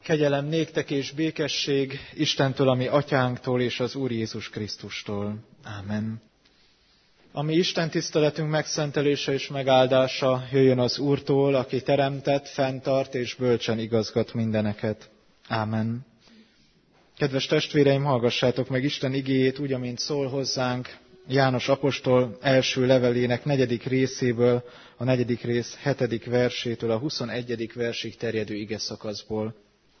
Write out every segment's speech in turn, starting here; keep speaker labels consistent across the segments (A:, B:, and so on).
A: Kegyelem néktek és békesség Istentől, a mi atyánktól és az Úr Jézus Krisztustól. Ámen. A mi Isten tiszteletünk megszentelése és megáldása jöjjön az Úrtól, aki teremtett, fenntart és bölcsen igazgat mindeneket. Ámen. Kedves testvéreim, hallgassátok meg Isten igéjét úgy, amint szól hozzánk János apostol első levelének 4. részéből, a 4. rész 7. versétől a 21. versig terjedő igeszakaszból.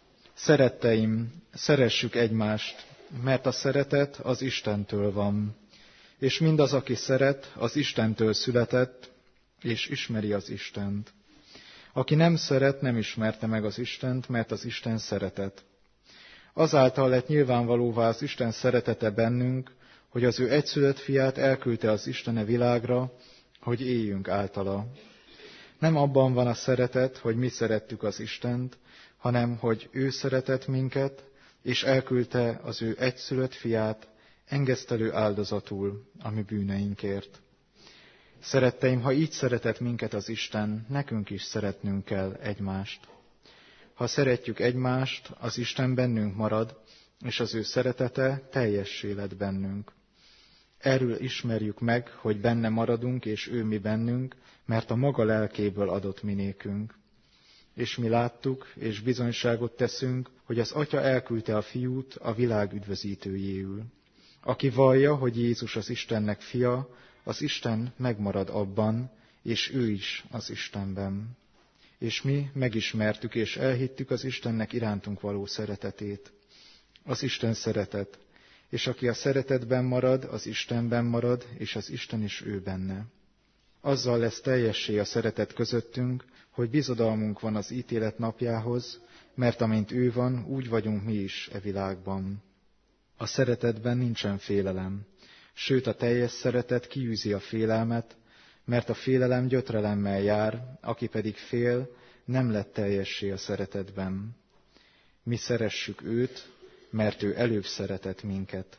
A: Szeretteim, szeressük egymást, mert a szeretet az Istentől van, és mindaz, aki szeret, az Istentől született, és ismeri az Istent. Aki nem szeret, nem ismerte meg az Istent, mert az Isten szeretet. Azáltal lett nyilvánvalóvá az Isten szeretete bennünk, hogy az ő egyszülött fiát elküldte az Istene világra, hogy éljünk általa. Nem abban van a szeretet, hogy mi szerettük az Istent, hanem hogy ő szeretett minket, és elküldte az ő egyszülött fiát engesztelő áldozatul a mi bűneinkért. Szeretteim, ha így szeretett minket az Isten, nekünk is szeretnünk kell egymást. Ha szeretjük egymást, az Isten bennünk marad, és az ő szeretete teljessé lett bennünk. Erről ismerjük meg, hogy benne maradunk, és ő mi bennünk, mert a maga lelkéből adott mi nékünk. És mi láttuk, és bizonyságot teszünk, hogy az Atya elküldte a Fiút a világ üdvözítőjéül. Aki vallja, hogy Jézus az Istennek fia, az Isten megmarad abban, és ő is az Istenben. És mi megismertük és elhittük az Istennek irántunk való szeretetét. Az Isten szeretet, és aki a szeretetben marad, az Istenben marad, és az Isten is ő benne. Azzal lesz teljessé a szeretet közöttünk, hogy bizodalmunk van az ítélet napjához, mert amint ő van, úgy vagyunk mi is e világban. A szeretetben nincsen félelem, sőt a teljes szeretet kiűzi a félelmet, mert a félelem gyötrelemmel jár, aki pedig fél, nem lett teljessé a szeretetben. Mi szeressük őt, mert ő előbb szeretett minket.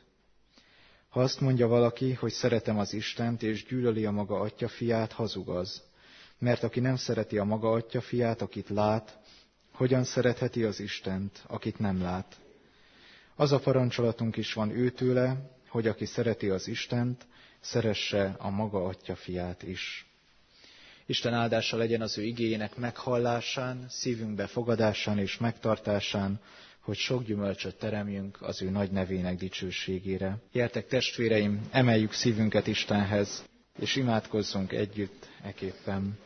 A: Ha azt mondja valaki, hogy szeretem az Istent, és gyűlöli a maga atyafiát, hazug az. Mert aki nem szereti a maga atyafiát, akit lát, hogyan szeretheti az Istent, akit nem lát? Az a parancsolatunk is van őtőle, hogy aki szereti az Istent, szeresse a maga atyafiát is. Isten áldása legyen az ő igéjének meghallásán, szívünkbe fogadásán és megtartásán, hogy sok gyümölcsöt teremjünk az ő nagy nevének dicsőségére. Gyertek testvéreim, emeljük szívünket Istenhez, és imádkozzunk együtt eképpen.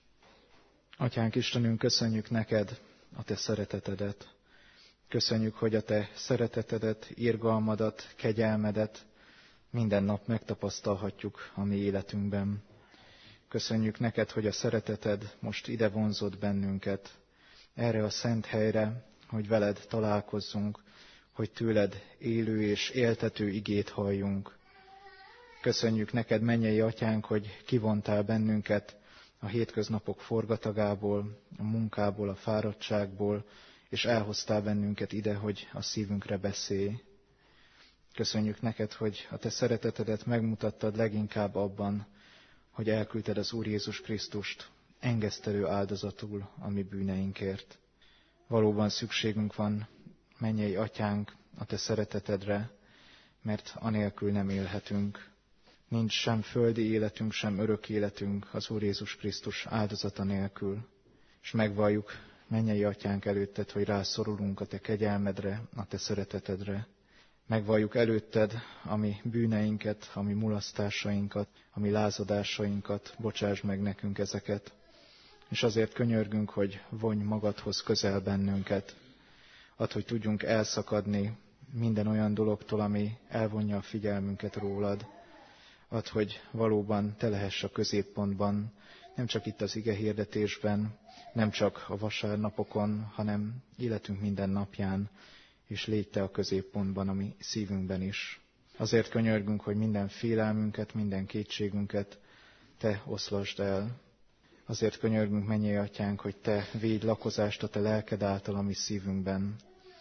A: Atyánk Istenünk, köszönjük neked a te szeretetedet. Köszönjük, hogy a te szeretetedet, irgalmadat, kegyelmedet minden nap megtapasztalhatjuk a mi életünkben. Köszönjük neked, hogy a szereteted most ide vonzott bennünket, erre a szent helyre, hogy veled találkozzunk, hogy tőled élő és éltető igét halljunk. Köszönjük neked, mennyei atyánk, hogy kivontál bennünket a hétköznapok forgatagából, a munkából, a fáradtságból, és elhoztál bennünket ide, hogy a szívünkre beszélj. Köszönjük neked, hogy a te szeretetedet megmutattad leginkább abban, hogy elküldted az Úr Jézus Krisztust engesztelő áldozatul a mi bűneinkért. Valóban szükségünk van, mennyei atyánk, a te szeretetedre, mert anélkül nem élhetünk. Nincs sem földi életünk, sem örök életünk az Úr Jézus Krisztus áldozata nélkül. És megvalljuk, mennyei atyánk előtted, hogy rászorulunk a te kegyelmedre, a te szeretetedre. Megvalljuk előtted a mi bűneinket, a mi mulasztásainkat, a mi lázadásainkat, bocsáss meg nekünk ezeket. És azért könyörgünk, hogy vonj magadhoz közel bennünket. Add, hogy tudjunk elszakadni minden olyan dologtól, ami elvonja a figyelmünket rólad. Add, hogy valóban te lehess a középpontban, nem csak itt az ige hirdetésben, nem csak a vasárnapokon, hanem életünk minden napján, és légy te a középpontban a mi szívünkben is. Azért könyörgünk, hogy minden félelmünket, minden kétségünket te oszlasd el. Azért könyörgünk, mennyei atyánk, hogy te védj lakozást a te lelked által a mi szívünkben.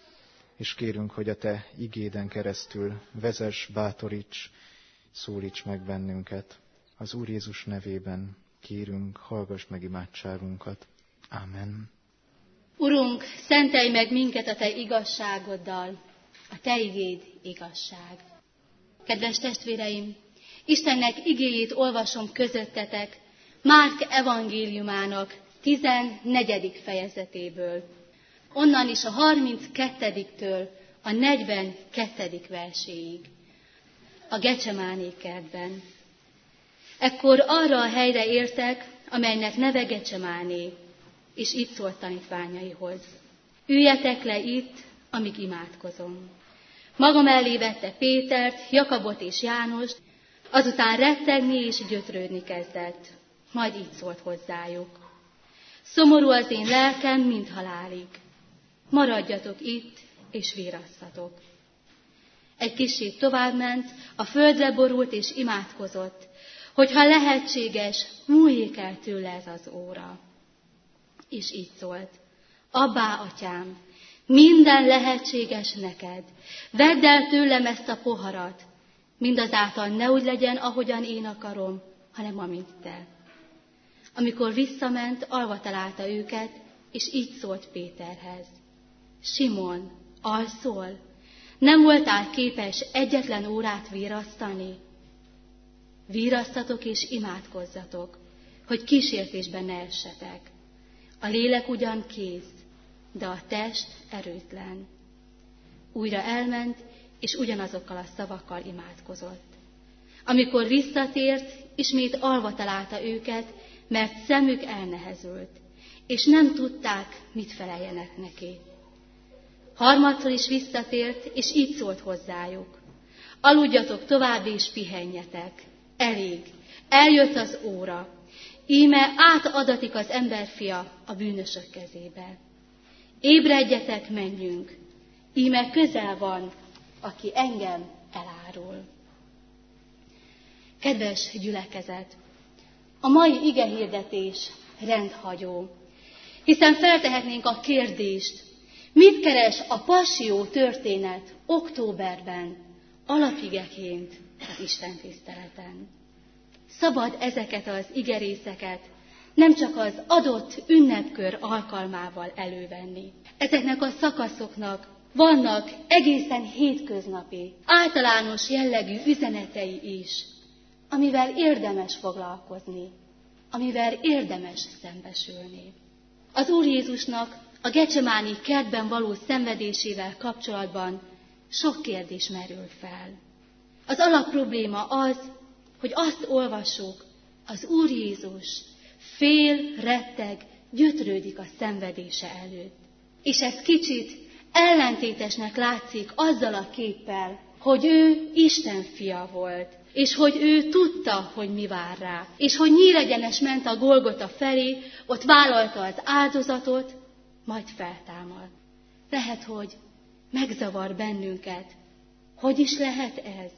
A: És kérünk, hogy a te igéden keresztül vezess, bátoríts, szólíts meg bennünket. Az Úr Jézus nevében kérünk, hallgass meg imádságunkat. Ámen.
B: Urunk, szentelj meg minket a Te igazságoddal, a Te igéd igazság. Kedves testvéreim, Istennek igéjét olvasom közöttetek Márk evangéliumának 14. fejezetéből, onnan is a 32-től a 42. verséig, a Gecsemáné kertben. Ekkor arra a helyre értek, amelynek neve Gecsemáné, és itt szólt tanítványaihoz: üljetek le itt, amíg imádkozom. Maga mellé vette Pétert, Jakabot és Jánost, azután rettegni és gyötrődni kezdett. Majd így szólt hozzájuk: szomorú az én lelkem, mint halálig. Maradjatok itt, és virasztatok. Egy kicsit továbbment, a földre borult és imádkozott, hogyha lehetséges, múljék el tőle ez az óra. És így szólt: Abbá, atyám, minden lehetséges neked, vedd el tőlem ezt a poharat, mindazáltal ne úgy legyen, ahogyan én akarom, hanem amint te. Amikor visszament, alva találta őket, és így szólt Péterhez: Simon, alszol? Nem voltál képes egyetlen órát virasztani? Virasztatok és imádkozzatok, hogy kísértésben ne essetek. A lélek ugyan kész, de a test erőtlen. Újra elment, és ugyanazokkal a szavakkal imádkozott. Amikor visszatért, ismét alva találta őket, mert szemük elnehezült, és nem tudták, mit feleljenek neki. Harmadszor is visszatért, és így szólt hozzájuk: aludjatok tovább, és pihenjetek. Elég, eljött az óra. Íme átadatik az emberfia a bűnösök kezébe. Ébredjetek, menjünk. Íme közel van, aki engem elárul. Kedves gyülekezet, a mai igehirdetés rendhagyó, hiszen feltehetnénk a kérdést: mit keres a Passió történet októberben alapigeként az Isten tiszteleten? Szabad ezeket az igerészeket nem csak az adott ünnepkör alkalmával elővenni. Ezeknek a szakaszoknak vannak egészen hétköznapi, általános jellegű üzenetei is, amivel érdemes foglalkozni, amivel érdemes szembesülni. Az Úr Jézusnak a Gecsemáné kertben való szenvedésével kapcsolatban sok kérdés merül fel. Az alapprobléma az, hogy azt olvassuk, az Úr Jézus fél, retteg, gyötrődik a szenvedése előtt. És ez kicsit ellentétesnek látszik azzal a képpel, hogy ő Isten fia volt, és hogy ő tudta, hogy mi vár rá, és hogy nyíregyenes ment a Golgota felé, ott vállalta az áldozatot, majd feltámad. Lehet, hogy megzavar bennünket. Hogy is lehet ez?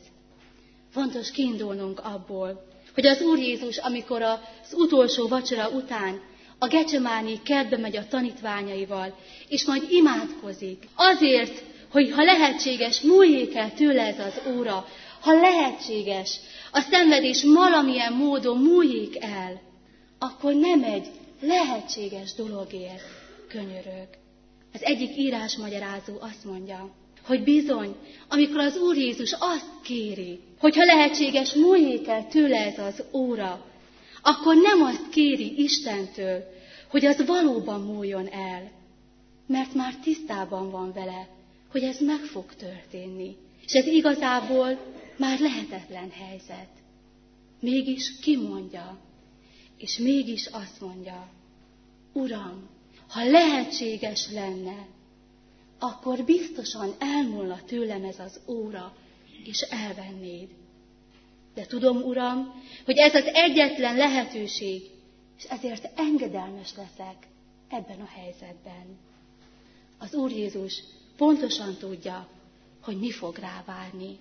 B: Fontos kiindulnunk abból, hogy az Úr Jézus, amikor az utolsó vacsora után a Gecsemáné kertbe megy a tanítványaival, és majd imádkozik, azért, hogy ha lehetséges, múljék el tőle ez az óra, ha lehetséges, a szenvedés valamilyen módon múljék el, akkor nem egy lehetséges dologért könyörög. Az egyik írásmagyarázó azt mondja, hogy bizony, amikor az Úr Jézus azt kéri, hogy ha lehetséges, múljék el tőle ez az óra, akkor nem azt kéri Istentől, hogy az valóban múljon el, mert már tisztában van vele, hogy ez meg fog történni. És ez igazából már lehetetlen helyzet. Mégis kimondja, és mégis azt mondja: Uram, ha lehetséges lenne, akkor biztosan elmúlna tőlem ez az óra, és elvennéd. De tudom, Uram, hogy ez az egyetlen lehetőség, és ezért engedelmes leszek ebben a helyzetben. Az Úr Jézus pontosan tudja, hogy mi fog rá várni.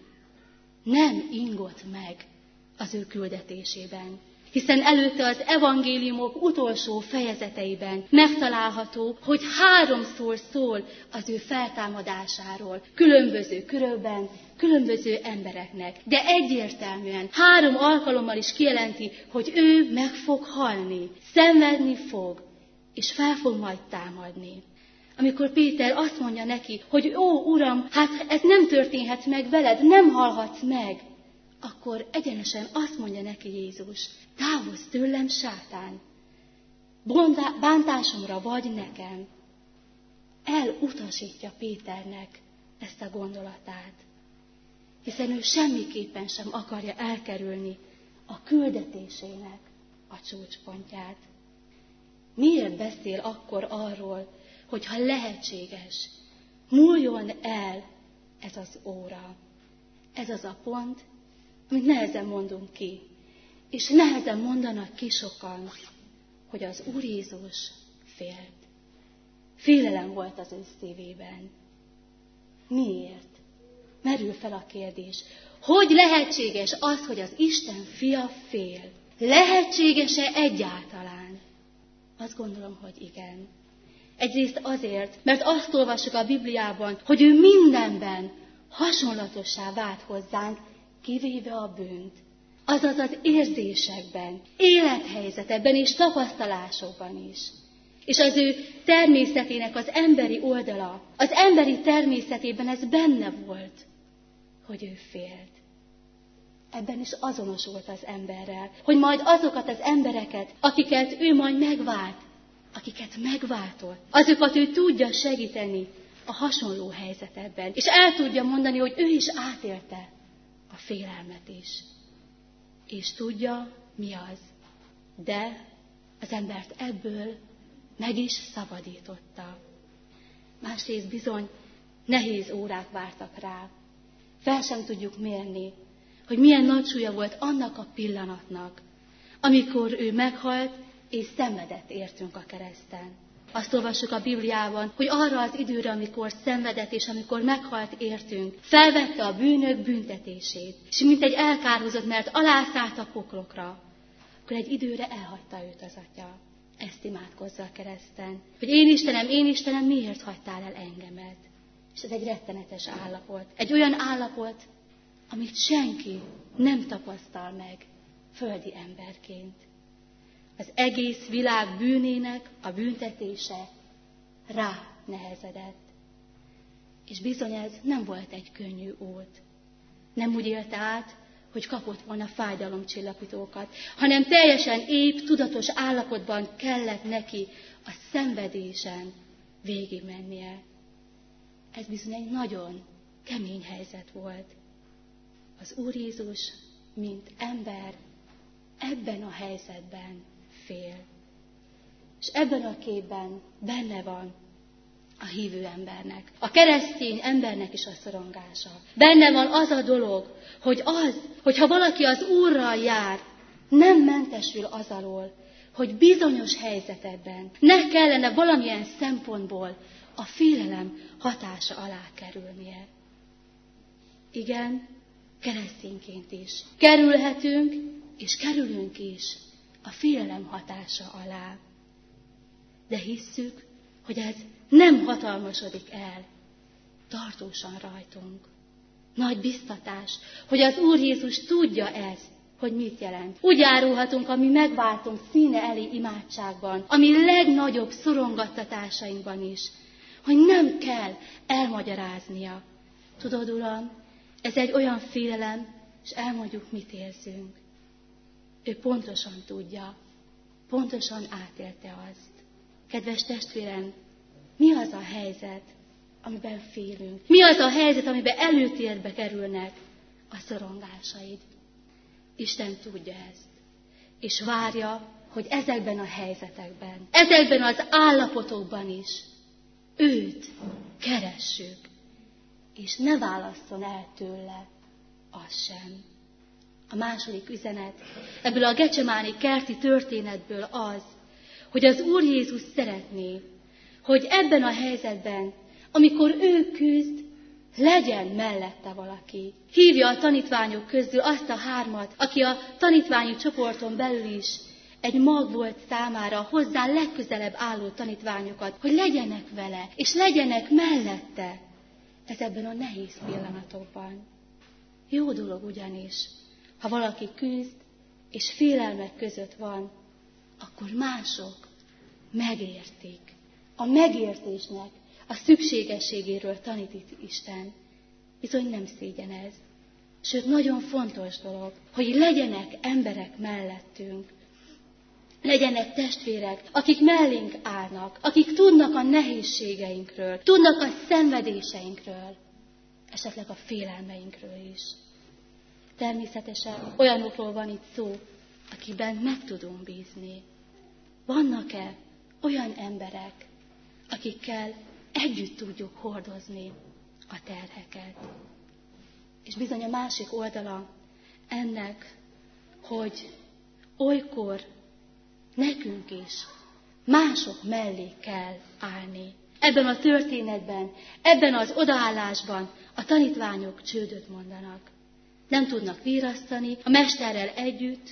B: Nem ingott meg az ő küldetésében, hiszen előtte az evangéliumok utolsó fejezeteiben megtalálható, hogy 3-szor szól az ő feltámadásáról, különböző körökben, különböző embereknek, de egyértelműen 3 alkalommal is kijelenti, hogy ő meg fog halni, szenvedni fog, és fel fog majd támadni. Amikor Péter azt mondja neki, hogy ó, Uram, hát ez nem történhet meg veled, nem halhatsz meg, akkor egyenesen azt mondja neki Jézus, távozz tőlem, sátán, bántásomra vagy nekem. Elutasítja Péternek ezt a gondolatát, hiszen ő semmiképpen sem akarja elkerülni a küldetésének a csúcspontját. Miért beszél akkor arról, hogy ha lehetséges, múljon el ez az óra? Ez az a pont, amit nehezen mondunk ki, és nehezen mondanak ki sokan, hogy az Úr Jézus félt. Félelem volt az ő szívében. Miért? Merül fel a kérdés. Hogy lehetséges az, hogy az Isten fia fél? Lehetséges-e egyáltalán? Azt gondolom, hogy igen. Egyrészt azért, mert azt olvassuk a Bibliában, hogy ő mindenben hasonlatossá vált hozzánk, kivéve a bűnt. Azaz az érzésekben, élethelyzetekben és tapasztalásokban is. És az ő természetének az emberi oldala, az emberi természetében ez benne volt, hogy ő félt. Ebben is azonosult az emberrel, hogy majd azokat az embereket, akiket ő majd megvált, akiket megváltott, azokat ő tudja segíteni a hasonló helyzetben, és el tudja mondani, hogy ő is átélte a félelmet is. És tudja, mi az. De az embert ebből meg is szabadította. Másrészt bizony nehéz órák vártak rá. Fel sem tudjuk mérni, hogy milyen nagy súlya volt annak a pillanatnak, amikor ő meghalt és szenvedett értünk a kereszten. Azt olvassuk a Bibliában, hogy arra az időre, amikor szenvedett és amikor meghalt értünk, felvette a bűnök büntetését, és mint egy elkárhozott, mert alászállt a poklokra, akkor egy időre elhagyta őt az Atya. Ezt imádkozza a kereszten, hogy én Istenem, miért hagytál el engemet? És ez egy rettenetes állapot. Egy olyan állapot, amit senki nem tapasztal meg földi emberként. Az egész világ bűnének a büntetése rá nehezedett. És bizony ez nem volt egy könnyű út. Nem úgy élte át, hogy kapott volna fájdalomcsillapítókat, hanem teljesen épp, tudatos állapotban kellett neki a szenvedésen végigmennie. Ez bizony egy nagyon kemény helyzet volt. Az Úr Jézus, mint ember, ebben a helyzetben fél. És ebben a képben benne van a hívő embernek, a keresztény embernek is a szorongása. Benne van az a dolog, hogyha valaki az Úrral jár, nem mentesül az alól, hogy bizonyos helyzetekben ne kellene valamilyen szempontból a félelem hatása alá kerülnie. Igen, keresztényként is. Kerülhetünk, és kerülünk is a félelem hatása alá. De hisszük, hogy ez nem hatalmasodik el tartósan rajtunk. Nagy biztatás, hogy az Úr Jézus tudja ezt, hogy mit jelent. Úgy járulhatunk, ami megváltunk színe elé imádságban, ami legnagyobb szorongattatásainkban is, hogy nem kell elmagyaráznia. Tudod, Uram, ez egy olyan félelem, és elmondjuk, mit érzünk. Ő pontosan tudja, pontosan átélte azt. Kedves testvérem, mi az a helyzet, amiben félünk? Mi az a helyzet, amiben előtérbe kerülnek a szorongásaid? Isten tudja ezt, és várja, hogy ezekben a helyzetekben, ezekben az állapotokban is őt keressük, és ne válasszon el tőle az sem. A második üzenet ebből a gecsemáni kerti történetből az, hogy az Úr Jézus szeretné, hogy ebben a helyzetben, amikor ő küzd, legyen mellette valaki. Hívja a tanítványok közül azt a 3, aki a tanítványi csoporton belül is egy mag volt számára, hozzá legközelebb álló tanítványokat, hogy legyenek vele, és legyenek mellette ezekben a nehéz pillanatokban. Jó dolog ugyanis, ha valaki küzd, és félelmek között van, akkor mások megértik. A megértésnek a szükségességéről tanít itt Isten. Bizony nem szégyen ez. Sőt, nagyon fontos dolog, hogy legyenek emberek mellettünk. Legyenek testvérek, akik mellénk állnak, akik tudnak a nehézségeinkről, tudnak a szenvedéseinkről, esetleg a félelmeinkről is. Természetesen olyanokról van itt szó, akiben meg tudunk bízni. Vannak-e olyan emberek, akikkel együtt tudjuk hordozni a terheket? És bizony a másik oldala ennek, hogy olykor nekünk is mások mellé kell állni. Ebben a történetben, ebben az odaállásban a tanítványok csődöt mondanak. Nem tudnak virrasztani a mesterrel együtt.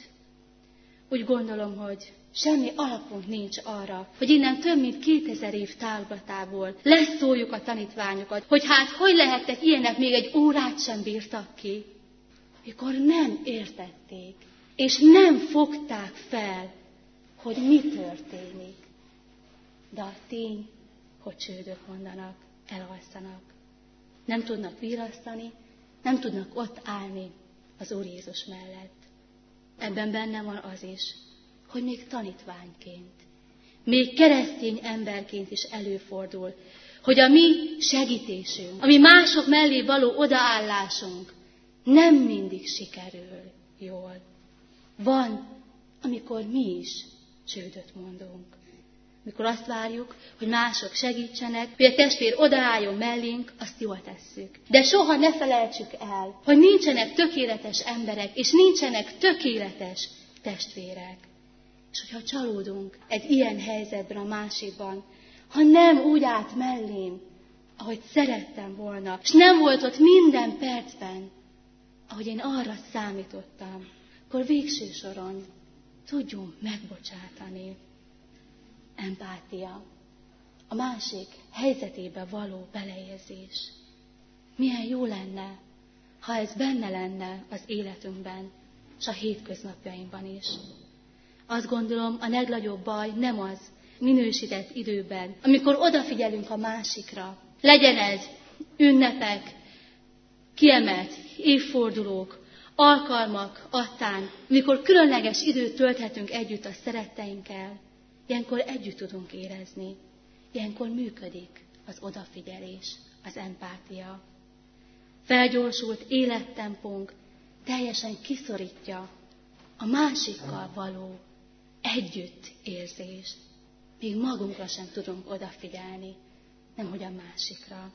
B: Úgy gondolom, hogy semmi alapunk nincs arra, hogy innen több mint 2000 év távlatából leszóljuk a tanítványokat, hogy hát hogy lehettek ilyenek, még egy órát sem bírtak ki, mikor nem értették, és nem fogták fel, hogy mi történik. De a tény, hogy csődöt mondanak, elalszanak. Nem tudnak virrasztani, nem tudnak ott állni az Úr Jézus mellett. Ebben benne van az is, hogy még tanítványként, még keresztény emberként is előfordul, hogy a mi segítésünk, a mi mások mellé való odaállásunk nem mindig sikerül jól. Van, amikor mi is csődöt mondunk. Mikor azt várjuk, hogy mások segítsenek, hogy a testvér odaálljon mellénk, azt jól tesszük. De soha ne felejtsük el, hogy nincsenek tökéletes emberek, és nincsenek tökéletes testvérek. És hogyha csalódunk egy ilyen helyzetben a másikban, ha nem úgy állt mellém, ahogy szerettem volna, és nem volt ott minden percben, ahogy én arra számítottam, akkor végső soron tudjunk megbocsátani. Empátia. A másik helyzetébe való beleérzés. Milyen jó lenne, ha ez benne lenne az életünkben, és a hétköznapjainkban is. Azt gondolom, a legnagyobb baj nem az minősített időben, amikor odafigyelünk a másikra. Legyen ez ünnepek, kiemelt évfordulók, alkalmak attán, mikor különleges időt tölthetünk együtt a szeretteinkkel. Ilyenkor együtt tudunk érezni. Ilyenkor működik az odafigyelés, az empátia. Felgyorsult élettempónk teljesen kiszorítja a másikkal való együttérzést. Még magunkra sem tudunk odafigyelni, nemhogy a másikra.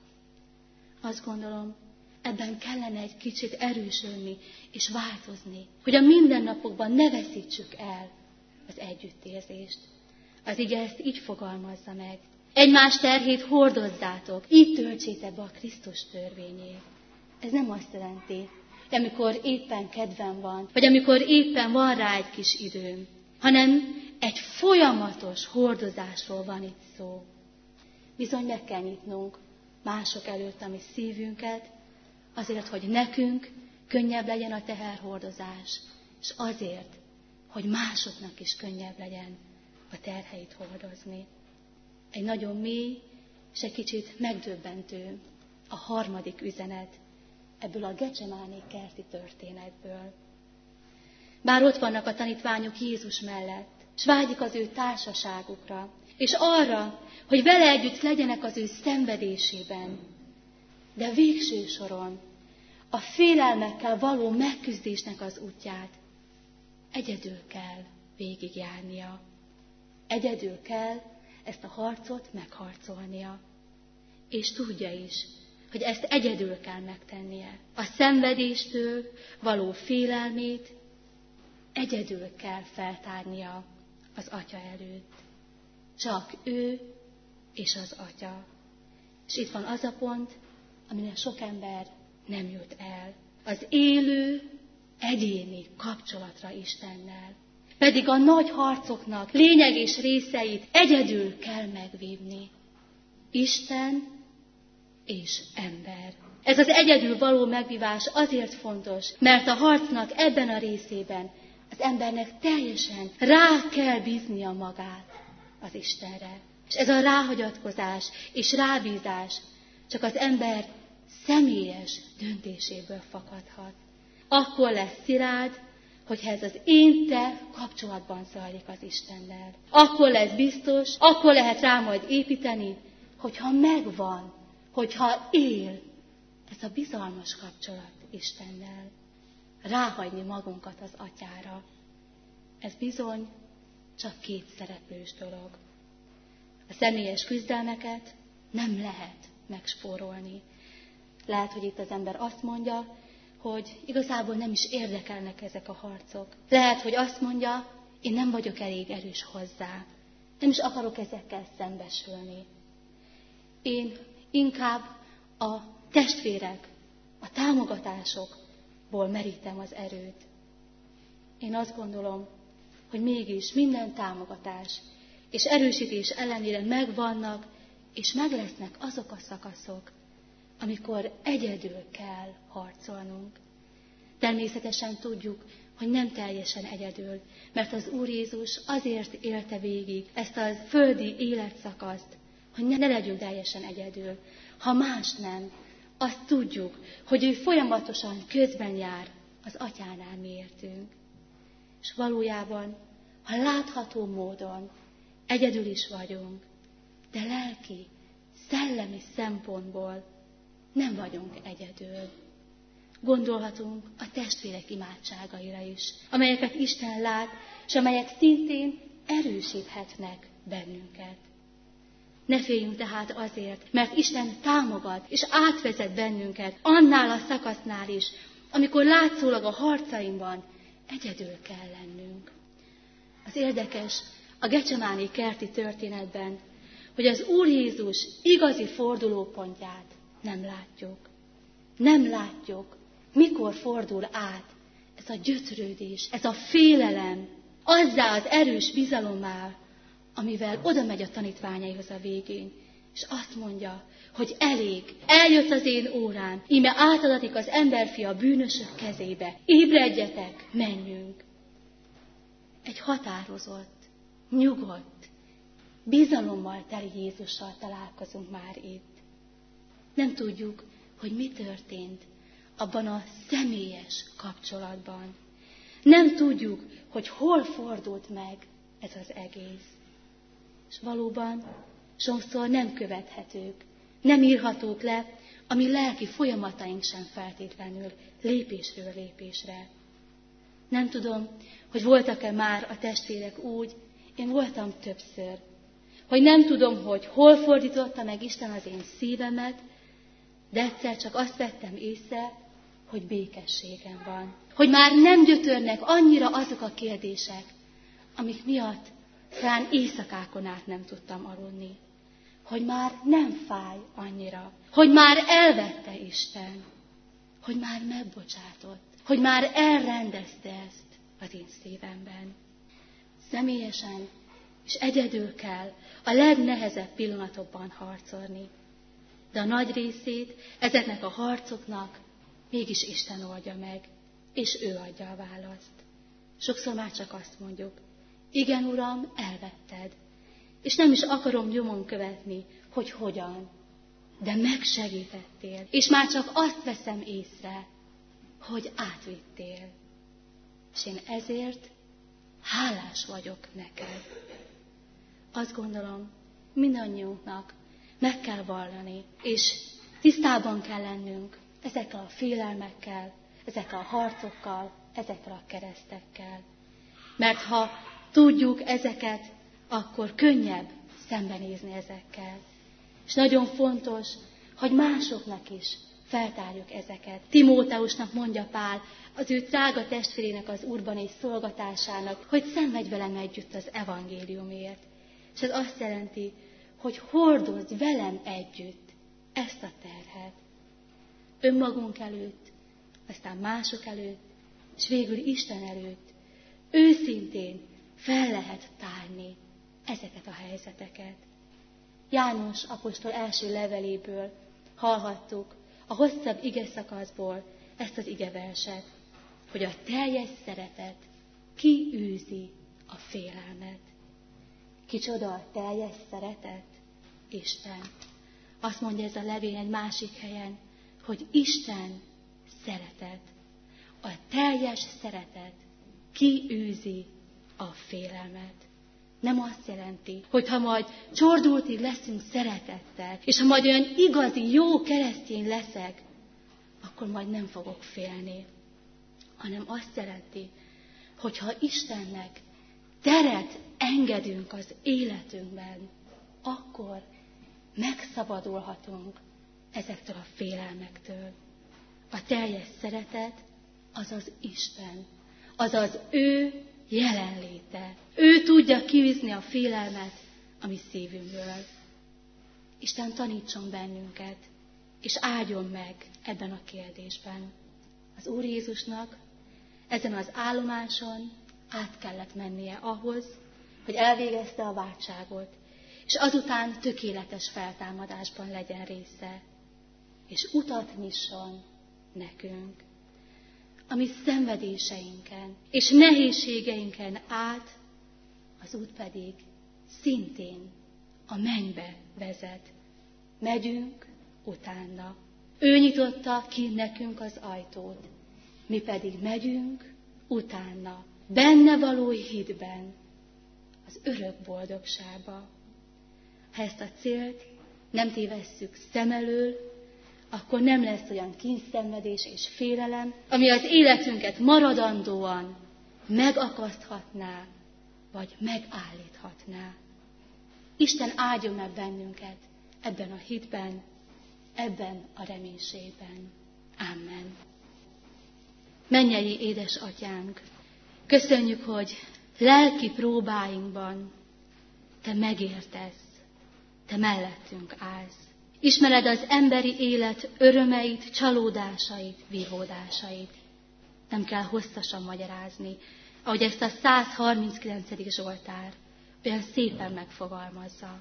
B: Azt gondolom, ebben kellene egy kicsit erősödni és változni, hogy a mindennapokban ne veszítsük el az együttérzést. Az ige ezt így fogalmazza meg. Egymás terhét hordozzátok, így töltsétek be a Krisztus törvényét. Ez nem azt jelenti, hogy amikor éppen kedvem van, vagy amikor éppen van rá egy kis időm, hanem egy folyamatos hordozásról van itt szó. Bizony meg kell nyitnunk mások előtt a mi szívünket, azért, hogy nekünk könnyebb legyen a teherhordozás, és azért, hogy másoknak is könnyebb legyen a terheit hordozni. Egy nagyon mély és egy kicsit megdöbbentő a harmadik üzenet ebből a Gecsemáné kerti történetből. Bár ott vannak a tanítványok Jézus mellett, s vágyik az ő társaságukra, és arra, hogy vele együtt legyenek az ő szenvedésében, de végső soron a félelmekkel való megküzdésnek az útját egyedül kell végigjárnia. Egyedül kell ezt a harcot megharcolnia. És tudja is, hogy ezt egyedül kell megtennie. A szenvedéstől való félelmét egyedül kell feltárnia az Atya előtt. Csak ő és az Atya. És itt van az a pont, amire sok ember nem jut el. Az élő, egyéni kapcsolatra Istennel. Pedig a nagy harcoknak lényeg és részeit egyedül kell megvívni. Isten és ember. Ez az egyedül való megvívás azért fontos, mert a harcnak ebben a részében az embernek teljesen rá kell bíznia magát az Istenre. És ez a ráhagyatkozás és rábízás csak az ember személyes döntéséből fakadhat. Akkor lesz szilárd, hogyha ez az én-te kapcsolatban zajlik az Istennel. Akkor lesz biztos, akkor lehet rá majd építeni, hogyha megvan, hogyha él ez a bizalmas kapcsolat Istennel. Ráhagyni magunkat az Atyára. Ez bizony csak két szereplős dolog. A személyes küzdelmeket nem lehet megspórolni. Lehet, hogy itt az ember azt mondja, hogy igazából nem is érdekelnek ezek a harcok. Lehet, hogy azt mondja, én nem vagyok elég erős hozzá. Nem is akarok ezekkel szembesülni. Én inkább a testvérek, a támogatásokból merítem az erőt. Én azt gondolom, hogy mégis minden támogatás és erősítés ellenére megvannak, és meg lesznek azok a szakaszok, amikor egyedül kell harcolnunk. Természetesen tudjuk, hogy nem teljesen egyedül, mert az Úr Jézus azért élte végig ezt a földi életszakaszt, hogy ne legyünk teljesen egyedül. Ha más nem, azt tudjuk, hogy ő folyamatosan közben jár az Atyánál mi értünk. És valójában, ha látható módon egyedül is vagyunk, de lelki, szellemi szempontból nem vagyunk egyedül. Gondolhatunk a testvérek imádságaira is, amelyeket Isten lát, és amelyek szintén erősíthetnek bennünket. Ne féljünk tehát azért, mert Isten támogat és átvezet bennünket annál a szakasznál is, amikor látszólag a harcainkban egyedül kell lennünk. Az érdekes a Gecsemáni kerti történetben, hogy az Úr Jézus igazi fordulópontját nem látjuk. Nem látjuk, mikor fordul át ez a gyötrődés, ez a félelem, azzá az erős bizalommá, amivel oda megy a tanítványaihoz a végén, és azt mondja, hogy elég, eljött az én órám, íme átadatik az emberfia bűnösök kezébe. Ébredjetek, menjünk. Egy határozott, nyugodt, bizalommal teli Jézussal találkozunk már itt. Nem tudjuk, hogy mi történt abban a személyes kapcsolatban. Nem tudjuk, hogy hol fordult meg ez az egész. És valóban sokszor nem követhetők, nem írhatók le, a mi lelki folyamataink sem feltétlenül lépésről lépésre. Nem tudom, hogy voltak-e már a testvérek úgy, én voltam többször, hogy nem tudom, hogy hol fordította meg Isten az én szívemet, de egyszer csak azt vettem észre, hogy békességem van. Hogy már nem gyötörnek annyira azok a kérdések, amik miatt talán éjszakákon át nem tudtam aludni. Hogy már nem fáj annyira. Hogy már elvette Isten. Hogy már megbocsátott. Hogy már elrendezte ezt az én szívemben. Személyesen és egyedül kell a legnehezebb pillanatokban harcolni. De a nagy részét ezeknek a harcoknak mégis Isten oldja meg, és ő adja a választ. Sokszor már csak azt mondjuk, igen, Uram, elvetted, és nem is akarom nyomon követni, hogy hogyan, de megsegítettél, és már csak azt veszem észre, hogy átvittél. És én ezért hálás vagyok neked. Azt gondolom, mindannyiunknak meg kell vallani, és tisztában kell lennünk ezekkel a félelmekkel, ezekkel a harcokkal, ezekkel a keresztekkel. Mert ha tudjuk ezeket, akkor könnyebb szembenézni ezekkel. És nagyon fontos, hogy másoknak is feltárjuk ezeket. Timóteusnak mondja Pál, az ő drága testvérének az Úrban és szolgatásának, hogy szenvedj velem együtt az evangéliumért. És ez azt jelenti, hogy hordozd velem együtt ezt a terhet. Önmagunk előtt, aztán mások előtt, és végül Isten előtt őszintén fel lehet tárni ezeket a helyzeteket. János apostol első leveléből hallhattuk a hosszabb igeszakaszból ezt az igeverset, hogy a teljes szeretet kiűzi a félelmet. Kicsoda a teljes szeretet? Isten. Azt mondja ez a levél egy másik helyen, hogy Isten szeretet. A teljes szeretet kiűzi a félelmet. Nem azt jelenti, hogy ha majd csordultig leszünk szeretettel, és ha majd olyan igazi, jó keresztény leszek, akkor majd nem fogok félni. Hanem azt jelenti, hogy ha Istennek teret engedünk az életünkben, akkor megszabadulhatunk ezektől a félelmektől. A teljes szeretet az az Isten, az az ő jelenléte. Ő tudja kiűzni a félelmet a mi szívünkből. Isten tanítson bennünket, és áldjon meg ebben a kérdésben. Az Úr Jézusnak ezen az állomáson át kellett mennie ahhoz, hogy elvégezte a váltságot, és azután tökéletes feltámadásban legyen része, és utat nyisson nekünk. A mi szenvedéseinken és nehézségeinken át, az út pedig szintén a mennybe vezet. Megyünk utána. Ő nyitotta ki nekünk az ajtót, mi pedig megyünk utána, benne való hitben, az örök boldogságba. Ha ezt a célt nem tévesszük szem elől, akkor nem lesz olyan kínszenvedés és félelem, ami az életünket maradandóan megakaszthatná, vagy megállíthatná. Isten áldjon meg bennünket ebben a hitben, ebben a reménységben. Amen. Mennyei édesatyánk, köszönjük, hogy lelki próbáinkban Te megértesz, Te mellettünk állsz. Ismered az emberi élet örömeit, csalódásait, vívódásait. Nem kell hosszasan magyarázni, ahogy ezt a 139. Zsoltár olyan szépen megfogalmazza.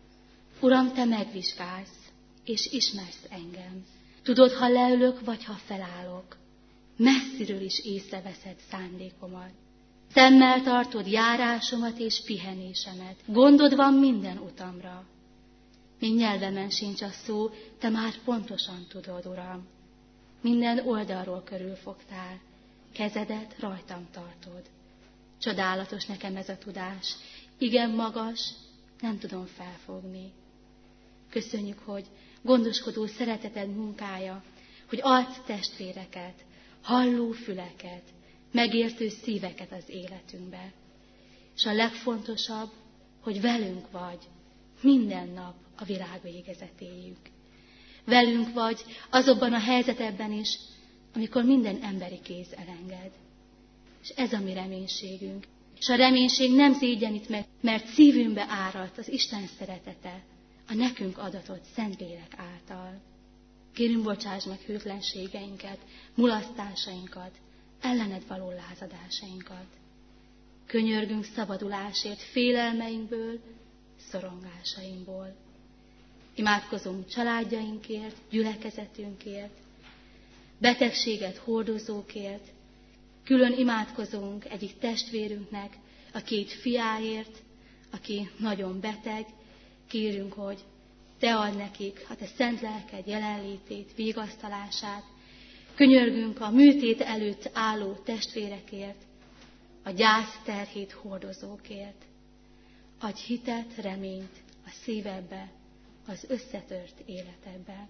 B: Uram, Te megvizsgálsz, és ismersz engem. Tudod, ha leülök, vagy ha felállok. Messziről is észreveszed szándékomat. Szemmel tartod járásomat és pihenésemet. Gondod van minden utamra. Még nyelvemen sincs a szó, Te már pontosan tudod, Uram. Minden oldalról körülfogtál, kezedet rajtam tartod. Csodálatos nekem ez a tudás, igen magas, nem tudom felfogni. Köszönjük, hogy gondoskodó szereteted munkája, hogy adsz testvéreket, halló füleket, megértő szíveket az életünkbe. És a legfontosabb, hogy velünk vagy minden nap a világ végezetéig. Velünk vagy azokban a helyzetekben is, amikor minden emberi kéz elenged. És ez a mi reménységünk. És a reménység nem szégyenít meg, mert szívünkbe áradt az Isten szeretete, a nekünk adatott Szentlélek által. Kérünk, bocsáss meg hűtlenségeinket, mulasztásainkat, ellened való lázadásainkat. Könyörgünk szabadulásért félelmeinkből, szorongásainkból. Imádkozunk családjainkért, gyülekezetünkért, betegséget hordozókért, külön imádkozunk egyik testvérünknek, a 2 fiáért, aki nagyon beteg, kérünk, hogy Te add nekik a Te szent lelked jelenlétét, vigasztalását. Könyörgünk a műtét előtt álló testvérekért, a gyász terhét hordozókért. Adj hitet, reményt a szívedbe, az összetört életedbe.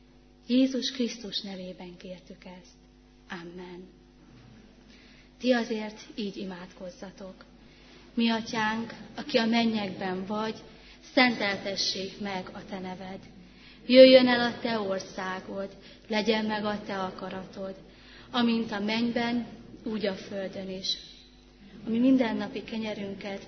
B: Jézus Krisztus nevében kértük ezt. Amen. Ti azért így imádkozzatok. Mi atyánk, aki a mennyekben vagy, szenteltessék meg a Te neved. Jöjjön el a Te országod, legyen meg a Te akaratod, amint a mennyben, úgy a földön is. Ami mindennapi kenyerünket,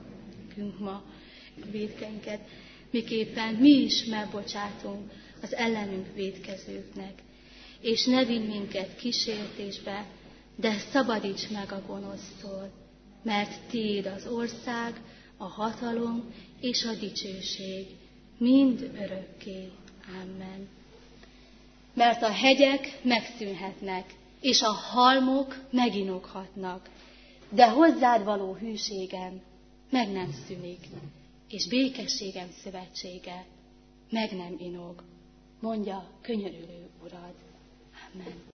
B: ma a vétkeinket, miképpen mi is megbocsátunk az ellenünk vétkezőknek. És ne vigy minket kísértésbe, de szabadíts meg a gonosztól, mert Tiéd az ország, a hatalom és a dicsőség, mind örökké. Amen. Mert a hegyek megszűnhetnek, és a halmok meginoghatnak, de hozzád való hűségem meg nem szűnik, és békességem szövetsége meg nem inog, mondja könyörülő Urad. Amen.